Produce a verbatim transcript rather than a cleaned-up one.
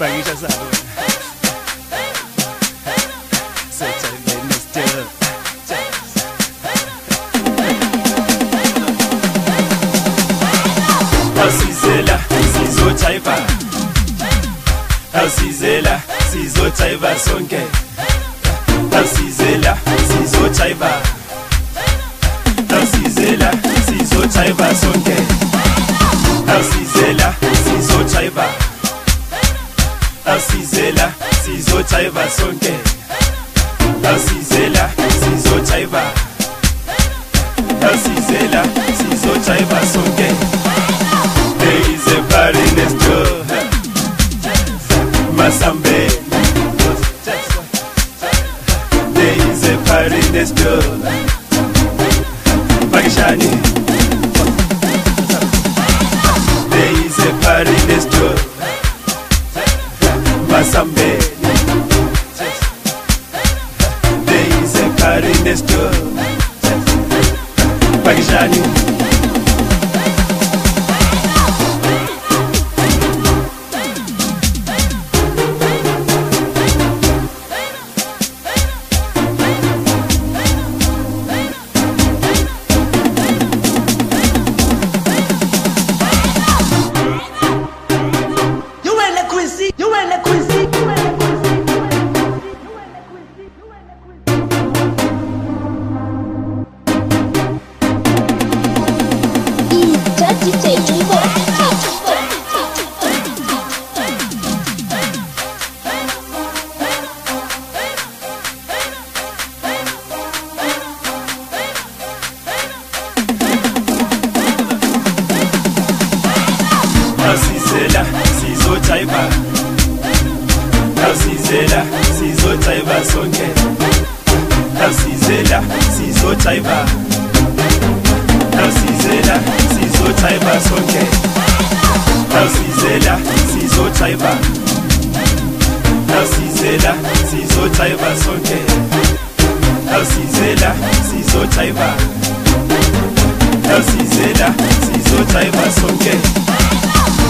Pakisha sabo. Such a nice girl. Asizela sizotshayva. Asizela sizotshayva sonke. Asizela sizotshayva. Asizela sizotshayva sonke. Asizela sizotshayva. Asizela sizotshayva sonke. Asizela sizotshayva. Asizela sizotshayva sonke. There is a party next door. Masambe. There is a party next door. Pakishani. There is a party next door. Masambe. There is a party next door. Pakishani. Asizela sizotshayva. Asizela sizotshayva sonke. Asizela sizotshayva. Asizela sizotshayva sonke. Asizela sizotshayva. Asizela sizotshayva sonke. Asizela sizotshayva. Asizela sizotshayva sonke.